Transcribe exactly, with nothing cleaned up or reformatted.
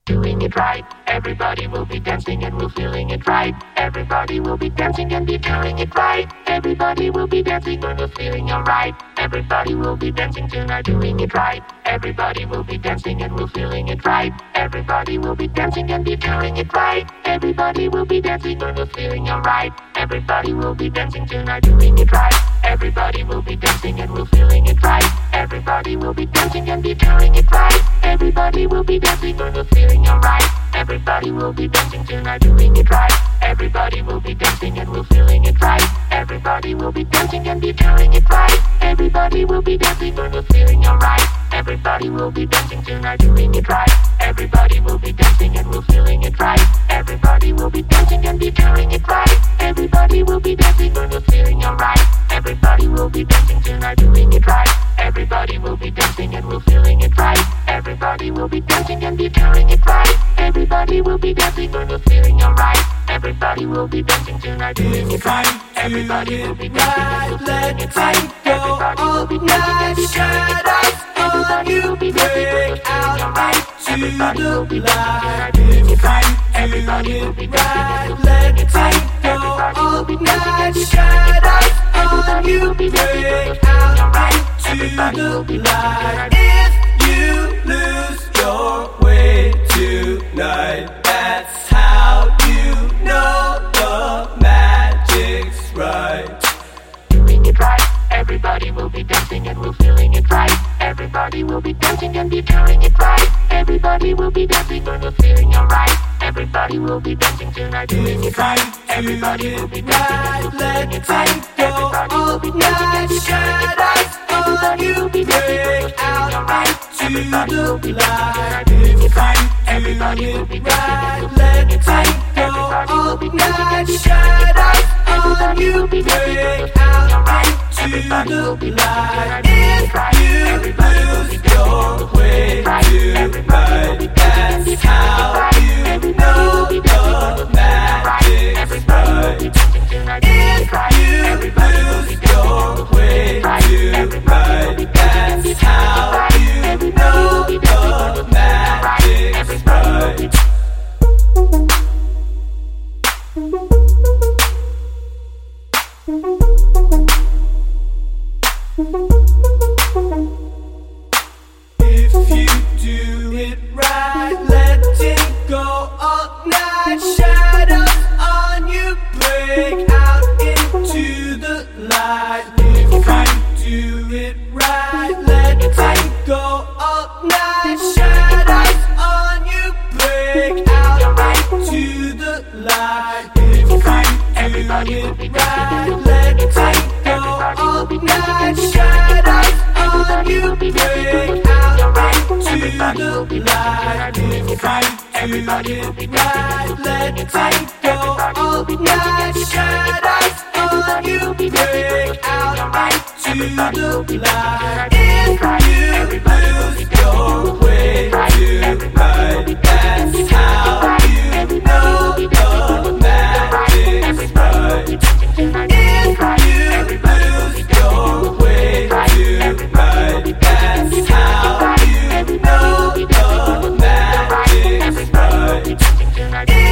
Doing it right, everybody will be dancing and we're feeling it right. Everybody will be dancing and be doing it right. Everybody will be dancing and we're feeling alright. Everybody will be dancing tonight, doing it right. Everybody will be dancing and we're feeling it right. Everybody will be dancing and be doing it right. Everybody will be dancing and we're feeling alright. Everybody will be dancing tonight, doing it right. Everybody will be dancing and we're feeling it right. Everybody will be dancing and be doing it right. Everybody will be dancing and we're feeling alright. Everybody will be dancing tonight, doing it right. Everybody will be dancing and we're feeling it right. Everybody will be dancing and be doing it right. Everybody will be dancing and we're feeling alright. Everybody will be dancing tonight, doing it right. Everybody will be dancing and we're feeling it right. Everybody will be dancing and be doing it right. Everybody will be dancing and we're feeling alright. Everybody will be dancing tonight, doing it right. Everybody will be dancing and we're feeling it right. Everybody will be dancing and be doing it right. Everybody will be dancing and we're feeling alright. Everybody will be dancing tonight, doing it right. Everybody will be dancing and we're feeling it right. Everybody will be dancing and be doing it right. Everybody will be dancing and we're feeling alright. Everybody will be dancing tonight, doing it right. Everybody will be dancing and we're feeling it right. Everybody will be dancing and be doing it right. Everybody will be dancing and we're feeling alright. Everybody will be dancing tonight. If you lose your way tonight, that's how you know the magic's right. Doing it right. Everybody will be dancing and we're feeling it right. Everybody will be dancing and be doing it right. Everybody will be dancing and we're feeling alright. Everybody will be dancing tonight, doing it right. Everybody will be dancing and we're feeling it right. Everybody will be dancing and be doing it right. Everybody will be dancing and we're feeling alright. Everybody will be dancing tonight, doing it right. Everybody will be dancing and we're feeling it right. Everybody will be dancing and be doing it right. Everybody will be dancing and we're feeling alright. Everybody will be dancing tonight, doing it right. Everybody will be dancing and we're feeling it right. Everybody will be dancing and be doing it right. Everybody will be dancing and we're feeling alright. Everybody will be dancing tonight, doing it right. Everybody will be dancing and we're feeling it right. Everybody will be dancing and be doing it right. Everybody will be dancing and we're feeling alright. Everybody will be dancing. If you do it right, let it go all night. Shadows on you break out into the light. If you do it right, let it go all night. Shadows on you break out into the light. If you do it right, let it go all night. Shadows on you break out into the light. If you do it right, let it go all night. Shadows on you break out into the light. If you lose your way tonight, that's how you know the magic's right. If you lose your way tonight, that's how you know the magic's right.